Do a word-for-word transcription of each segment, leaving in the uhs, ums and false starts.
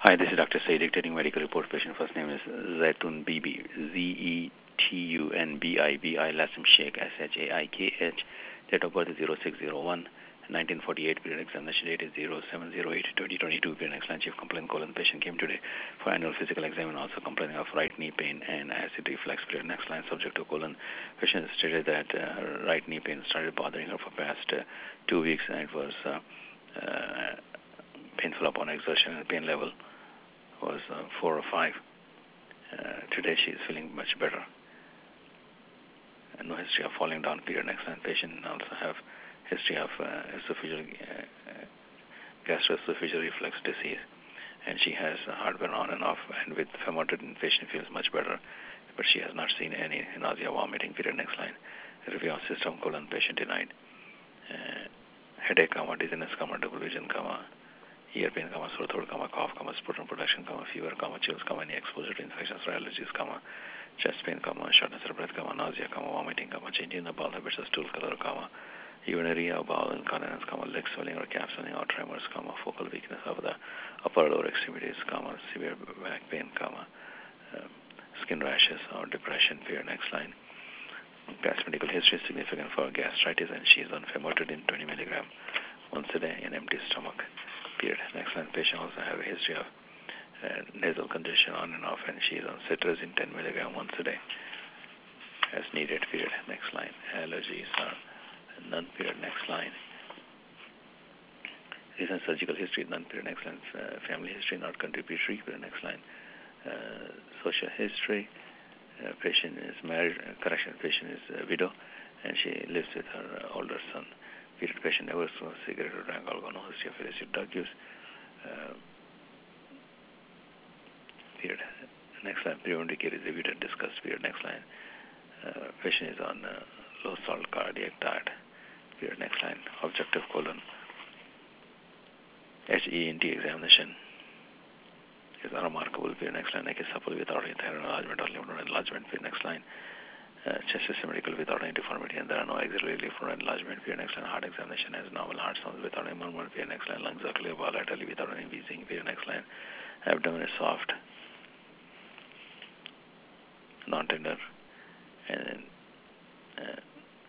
Hi, this is Doctor Said dictating medical report. Patient first name is Zaitun Bibi, Z E T U N B I B I, last name Sheikh, S H A I K H. Date of birth is zero six zero one, nineteen forty-eight. Period examination date is zero seven zero eight, twenty twenty-two. Period excellent chief complaint colon. Patient came today for annual physical exam and also complaining of right knee pain and acid reflux. Period next line subject to colon. Patient stated that uh, her right knee pain started bothering her for past uh, two weeks and it was uh, uh, painful upon exertion and pain level was uh, four or five. Uh, today she is feeling much better. And no history of falling down. Period. Excellent. Patient also have history of uh, esophageal uh, gastroesophageal reflux disease, and she has heartburn on and off. And with famotidine, patient feels much better, but she has not seen any nausea, vomiting. Period. Next line. Review of system colon. Patient denied. Uh, headache, comma, dizziness, comma, double vision, comma, ear pain, comma, sore throat, comma, cough, comma, sputum production, comma, fever, comma, chills, comma, any exposure to infections or allergies, comma, chest pain, comma, shortness of breath, comma, nausea, comma, vomiting, comma, change in the bowel habits of stool color, comma, urinary or bowel incontinence, comma, leg swelling or calf swelling or tremors, comma, focal weakness of the upper lower extremities, comma, severe back pain, comma, um, skin rashes or depression. Period. Next line. Past medical history is significant for gastritis, and she is on famotidine twenty milligram once a day in empty stomach. Period. Next line. Patient also have a history of uh, nasal congestion on and off, and she is on cetirizine ten milligram once a day as needed. Period. Next line. Allergies are none. Period. Next line. Recent surgical history none. Period. Next line. Uh, family history not contributory. Period. Next line. Uh, social history. Uh, patient is married. Uh, correction. Patient is a widow, and she lives with her uh, older son. Period. Patient never smoked cigarette or drank alcohol. No history of illicit drug use. Uh, period. Next line. Preventive care is reviewed and discussed. Period. Next line. Uh, patient is on uh, low salt cardiac diet. Period. Next line. Objective colon. H E N T examination is unremarkable. Period. Next line. Neck is supple without any thyroid enlargement or lymph node enlargement. Period. Next line. Uh, chest is symmetrical without any deformity, and there are no axillary lymph node enlargement. Period. Next line. Heart examination has normal heart sounds without any murmur. Period. Next line. Lungs are clear bilaterally without any wheezing. Period. Next line. Abdomen is soft, non-tender, and uh,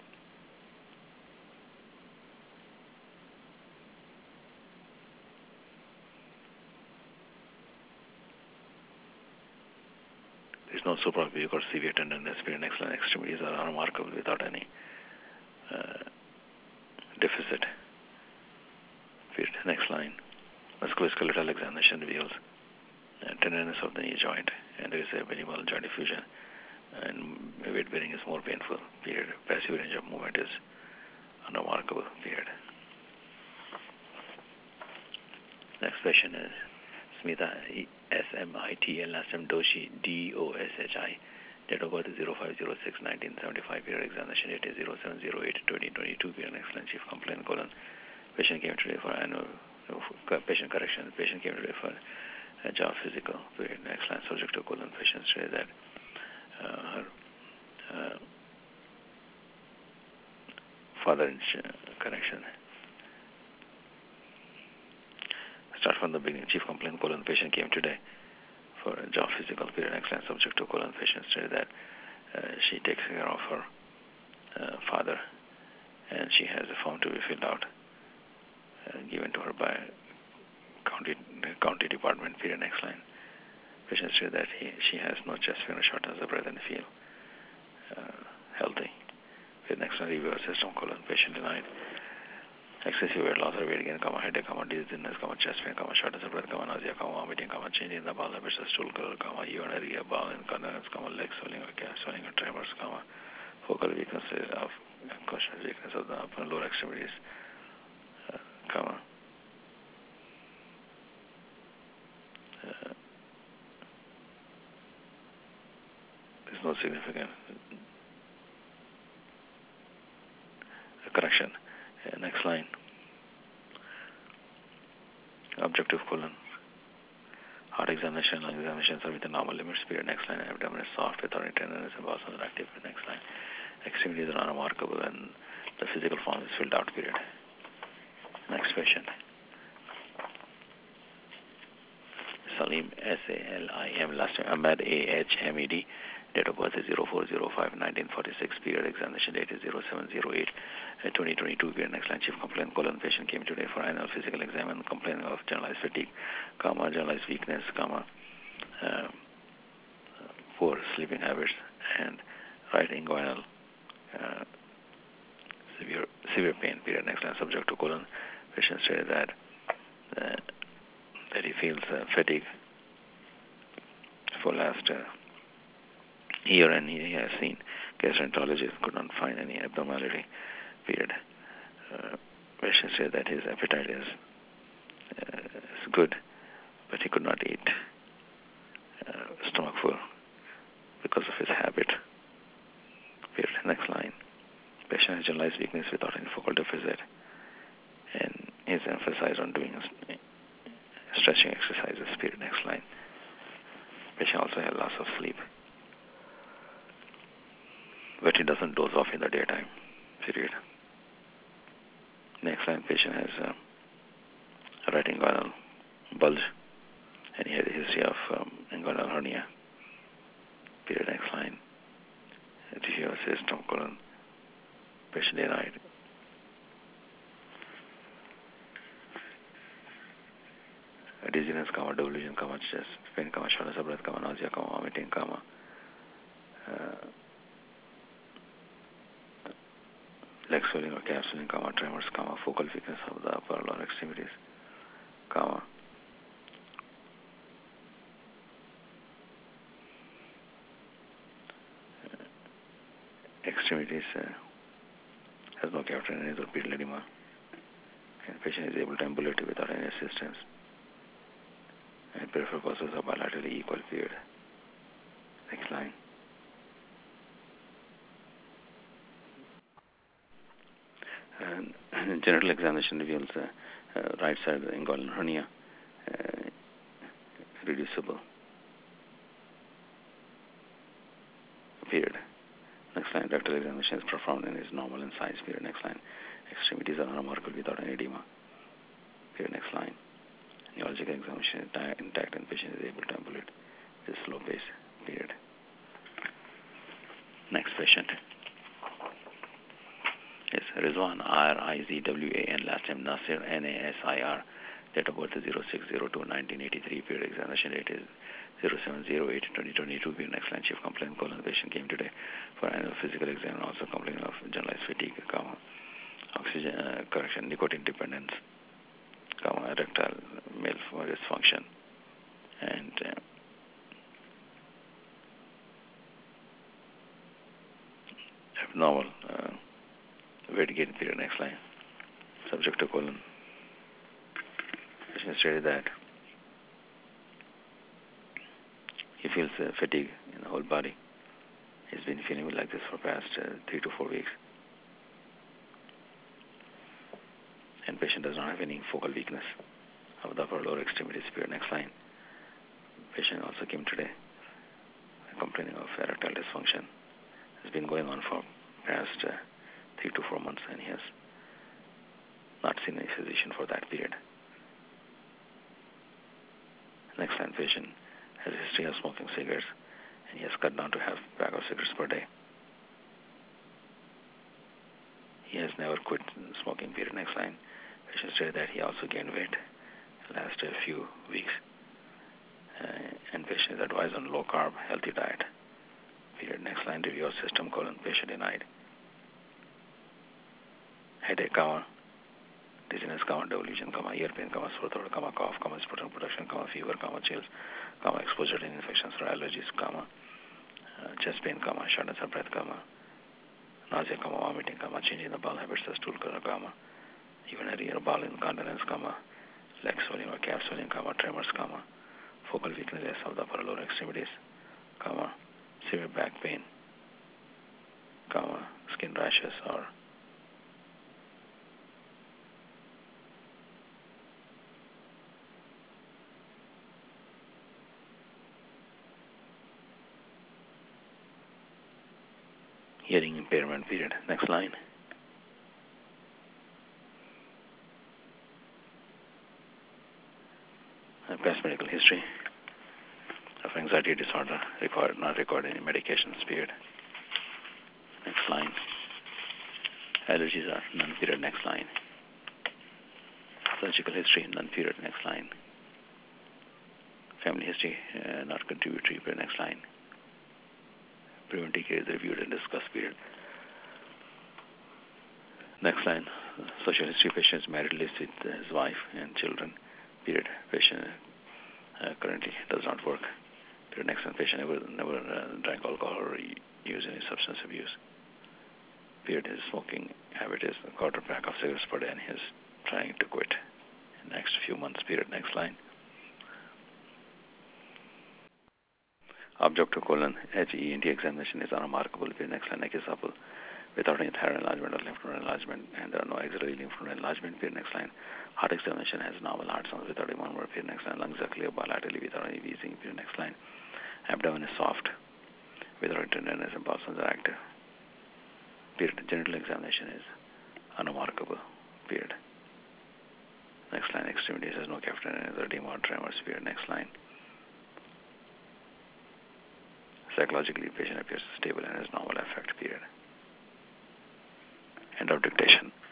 there is no suprapubic or severe tenderness. Period. Next line. Extremities are unremarkable without any uh, deficit. Period. Next line. Musculoskeletal examination reveals uh, tenderness of the knee joint, and there is a minimal joint effusion, and weight bearing is more painful. Period. Passive range of movement is unremarkable. Period. Next patient is Smita, S M I T L, last name Doshi, D O S H I. Date of birth is zero five zero six nineteen seventy-five. Period. Examination date is zero seven zero eight twenty twenty-two. Period. Excellent chief complaint colon. Patient came today for annual uh, patient correction. Patient came today for a job physical. Period. Excellent subject to colon. Patient said that uh, her uh, father in uh, correction. Start from the beginning. Chief complaint colon. Patient came today for a job physical. Period. Excellent subject to colon. Patient said that uh, she takes care of her uh, father, and she has a form to be filled out uh, given to her by county county department. Period. Next line. Patient said that he, she has no chest pain or shortness of breath and feel uh, healthy. Period. Next line. Review of system colon. Patient denied. Excessive weight loss or weight gain, comma, headache, comma, dizziness, comma, chest pain, comma, shortness of breath, comma, nausea, comma, vomiting, comma, change in the bowel habits of stool color, comma, urinary or bowel incontinence, comma, leg swelling or calf swelling or tremors, comma, focal weakness of conscious weakness of the upper and lower extremities, uh, comma, uh, there's no significant uh, correction. Uh, next line. Objective colon. Heart examination, lung examinations are within normal limits. Period. Next line. Abdomen is soft without any tenderness and muscles are active. Next line. Extremities are unremarkable and the physical form is filled out. Period. Next patient. Salim, S A L I M, last name Ahmed, A H M E D. Date of birth is zero four zero five nineteen forty-six. Period examination date is zero seven zero eight twenty twenty-two. Period next line. Chief complaint colon patient came today for annual physical exam and complaining of generalized fatigue, comma, generalized weakness, comma, uh, poor sleeping habits, and right inguinal uh, severe severe pain. Period next line. Subject to colon. Patient stated that uh, that he feels uh, fatigue for last uh, year, and he has seen gastroenterologist, could not find any abnormality. Period. Uh, patient said that his appetite is uh, is good, but he could not eat uh, stomach full because of his habit. Period. Next line. Patient has generalized weakness without any focal deficit, and is emphasized on doing stretching exercises. Period. Next line. Patient also had loss of sleep, but he doesn't doze off in the daytime. Period. Next line. Patient has uh, a right inguinal bulge, and he had a history of um, inguinal hernia. Period. Next line. Tissue system colon. Patient denied. Dizziness, comma, delusion, comma, chest pain, comma, shortness of breath, comma, nausea, comma, vomiting, comma, uh, leg swelling or calf swelling, comma, tremors, comma, focal weakness of the upper lower extremities, comma, uh, extremities uh, has no capillary or pedal edema, and patient is able to ambulate without any assistance, and peripheral pulses are bilaterally equal. Period. Next line. And, and genital examination reveals uh, uh, right side inguinal hernia, uh, reducible. Period. Next line. Rectal examination is performed and is normal in size. Period. Next line. Extremities are unremarkable without any edema. Period. Next line. Neurological examination is intact and patient is able to ambulate with a slow pace. Period. Next patient. Yes, Rizwan, R I Z W A N, last name Nasir, N A S I R. Date of birth is zero six zero two nineteen eighty-three. Period. Examination date is zero seven zero eight twenty twenty-two. Period. Next line. Chief complaint colon. Patient came today for annual physical exam and also complaining of generalized fatigue, comma, oxygen uh, correction, nicotine dependence, comma, erectile male dysfunction, and uh, abnormal uh, weight gain. Period. Next line. Subject to colon. Patient stated that he feels uh, fatigue in the whole body. He's been feeling like this for past uh, three to four weeks. And patient does not have any focal weakness of the upper lower extremities. Period. Next line. Patient also came today complaining of erectile dysfunction. It's been going on for past uh, three to four months, and he has not seen any physician for that period. Next line. Patient has a history of smoking cigarettes, and he has cut down to half a pack of cigarettes per day. He has never quit smoking. Period. Next line. Patient said that he also gained weight in the last uh, few weeks, uh, and patient is advised on low carb, healthy diet. Period. Next line. Review of system colon. Patient denied. Headache, comma, dizziness, comma, delusion, comma, ear pain, comma, sore throat, comma, cough, comma, sputum production, comma, fever, comma, chills, comma, exposure to infections or allergies, comma, uh, chest pain, comma, shortness of breath, comma, nausea, comma, vomiting, comma, change in the bowel habits, the stool color, comma, urinary or bowel incontinence, comma, leg swelling or calf swelling, comma, tremors, comma, focal weakness of the upper lower extremities, comma, severe back pain, comma, skin rashes or hearing impairment. Period. Next line. Uh, past medical history. of anxiety disorder, required not required any medications, period. Next line. Allergies are none, period. Next line. Surgical history, none, period. Next line. Family history, uh, not contributory, period. Next line. Preventive care is reviewed and discussed, period. Next line. Social history, patient is married, lives with his wife and children, period. Patient uh, currently does not work, period. Next line. Patient never, never uh, drank alcohol or used any substance abuse, period. His smoking habit is a quarter pack of cigarettes per day and he is trying to quit in the next few months, period. Next line. Objective colon H E N T examination is unremarkable, period. Next line. Example, without any thyroid enlargement or lymph node enlargement, and there are no axillary lymph node enlargement, period. Next line. Heart examination has normal heart sounds without a murmur, period. Next line. Lungs are clear bilaterally without any wheezing, period. Next line. Abdomen is soft without tenderness and pulses are active, period. Genital examination is unremarkable, period. Next line. Extremities has no capital edema or tremors, period. Next line. Psychologically, patient appears stable and has normal affect, period. End of dictation.